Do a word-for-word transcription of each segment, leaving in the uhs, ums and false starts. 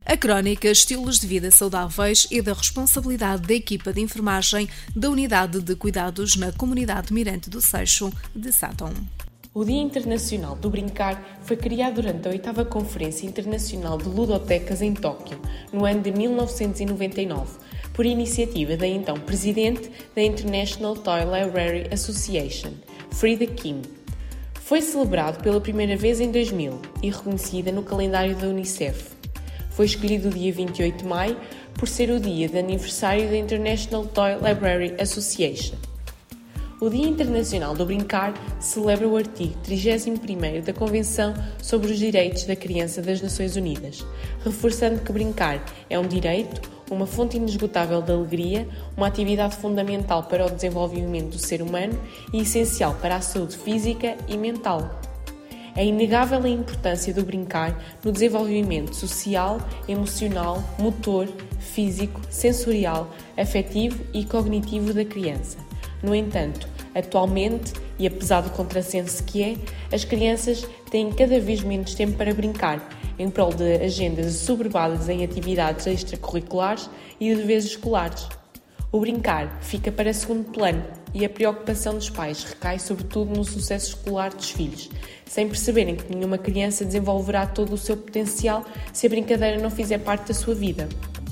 A crónica Estilos de Vida Saudáveis é da responsabilidade da equipa de enfermagem da Unidade de Cuidados na Comunidade Mirante do Seixo de Sátão. O Dia Internacional do Brincar foi criado durante a oitava Conferência Internacional de Ludotecas em Tóquio, no ano de mil novecentos e noventa e nove, por iniciativa da então Presidente da International Toy Library Association, Frida Kim. Foi celebrado pela primeira vez em dois mil e reconhecida no calendário da Unicef. Foi escolhido o dia vinte e oito de maio por ser o dia de aniversário da International Toy Library Association. O Dia Internacional do Brincar celebra o artigo trigésimo primeiro da Convenção sobre os Direitos da Criança das Nações Unidas, reforçando que brincar é um direito, uma fonte inesgotável de alegria, uma atividade fundamental para o desenvolvimento do ser humano e essencial para a saúde física e mental. É inegável a importância do brincar no desenvolvimento social, emocional, motor, físico, sensorial, afetivo e cognitivo da criança. No entanto, atualmente, e apesar do contrassenso que é, as crianças têm cada vez menos tempo para brincar, em prol de agendas assoberbadas em atividades extracurriculares e deveres escolares. O brincar fica para segundo plano e a preocupação dos pais recai sobretudo no sucesso escolar dos filhos, sem perceberem que nenhuma criança desenvolverá todo o seu potencial se a brincadeira não fizer parte da sua vida.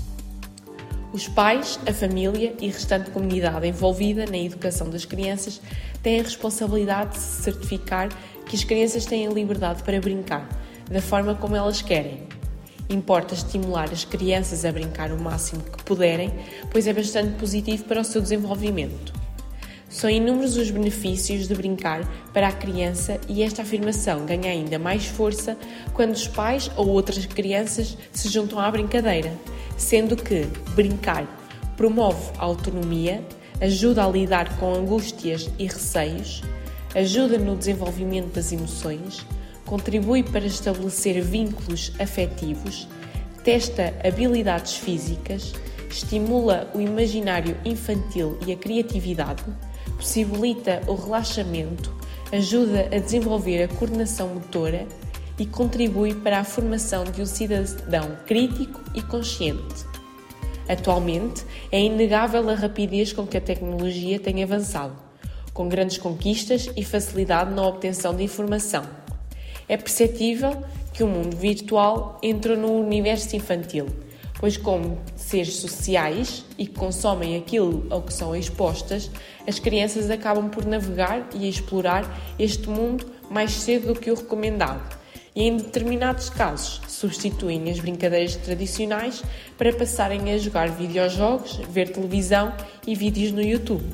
Os pais, a família e a restante comunidade envolvida na educação das crianças têm a responsabilidade de se certificar que as crianças têm a liberdade para brincar, da forma como elas querem. Importa estimular as crianças a brincar o máximo que puderem, pois é bastante positivo para o seu desenvolvimento. São inúmeros os benefícios de brincar para a criança e esta afirmação ganha ainda mais força quando os pais ou outras crianças se juntam à brincadeira, sendo que brincar promove a autonomia, ajuda a lidar com angústias e receios, ajuda no desenvolvimento das emoções, contribui para estabelecer vínculos afetivos, testa habilidades físicas, estimula o imaginário infantil e a criatividade, possibilita o relaxamento, ajuda a desenvolver a coordenação motora e contribui para a formação de um cidadão crítico e consciente. Atualmente, é inegável a rapidez com que a tecnologia tem avançado, com grandes conquistas e facilidade na obtenção de informação. É perceptível que o mundo virtual entrou no universo infantil, pois como seres sociais e que consomem aquilo ao que são expostas, as crianças acabam por navegar e explorar este mundo mais cedo do que o recomendado e, em determinados casos, substituem as brincadeiras tradicionais para passarem a jogar videojogos, ver televisão e vídeos no YouTube.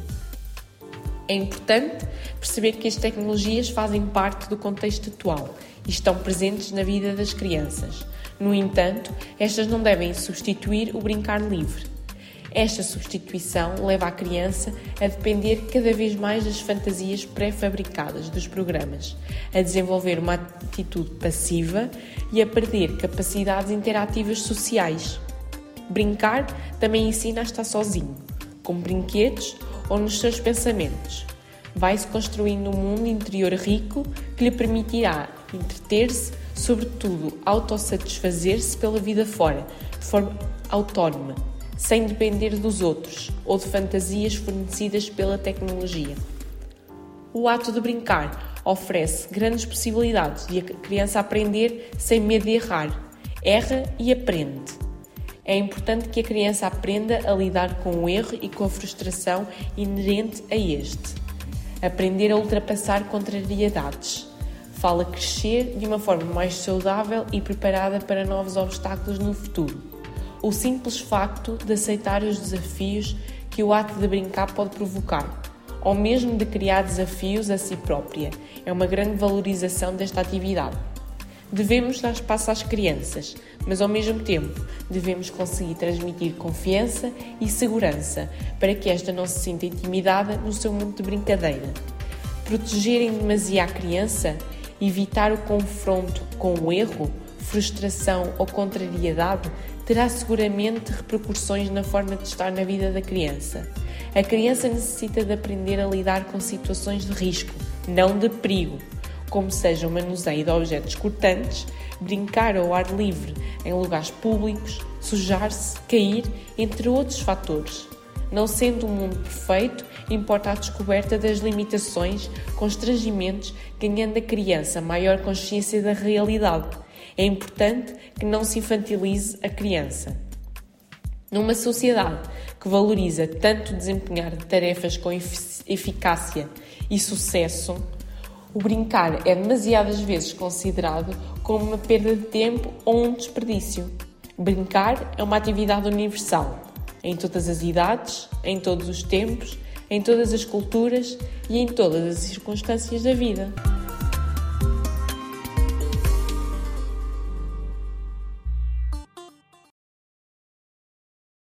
É importante perceber que as tecnologias fazem parte do contexto atual e estão presentes na vida das crianças. No entanto, estas não devem substituir o brincar livre. Esta substituição leva a criança a depender cada vez mais das fantasias pré-fabricadas dos programas, a desenvolver uma atitude passiva e a perder capacidades interativas sociais. Brincar também ensina a estar sozinho, com brinquedos ou nos seus pensamentos. Vai-se construindo um mundo interior rico que lhe permitirá entreter-se, sobretudo autossatisfazer-se pela vida fora, de forma autónoma, sem depender dos outros ou de fantasias fornecidas pela tecnologia. O ato de brincar oferece grandes possibilidades de a criança aprender sem medo de errar. Erra e aprende. É importante que a criança aprenda a lidar com o erro e com a frustração inerente a este. Aprender a ultrapassar contrariedades. Fala crescer de uma forma mais saudável e preparada para novos obstáculos no futuro. O simples facto de aceitar os desafios que o ato de brincar pode provocar, ou mesmo de criar desafios a si própria, é uma grande valorização desta atividade. Devemos dar espaço às crianças, mas ao mesmo tempo devemos conseguir transmitir confiança e segurança para que esta não se sinta intimidada no seu mundo de brincadeira. Proteger em demasia a criança, evitar o confronto com o erro, frustração ou contrariedade terá seguramente repercussões na forma de estar na vida da criança. A criança necessita de aprender a lidar com situações de risco, não de perigo, como seja o manuseio de objetos cortantes, brincar ao ar livre, em lugares públicos, sujar-se, cair, entre outros fatores. Não sendo um mundo perfeito, importa a descoberta das limitações, constrangimentos, ganhando a criança maior consciência da realidade. É importante que não se infantilize a criança. Numa sociedade que valoriza tanto desempenhar tarefas com efic- eficácia e sucesso, o brincar é demasiadas vezes considerado como uma perda de tempo ou um desperdício. Brincar é uma atividade universal, em todas as idades, em todos os tempos, em todas as culturas e em todas as circunstâncias da vida.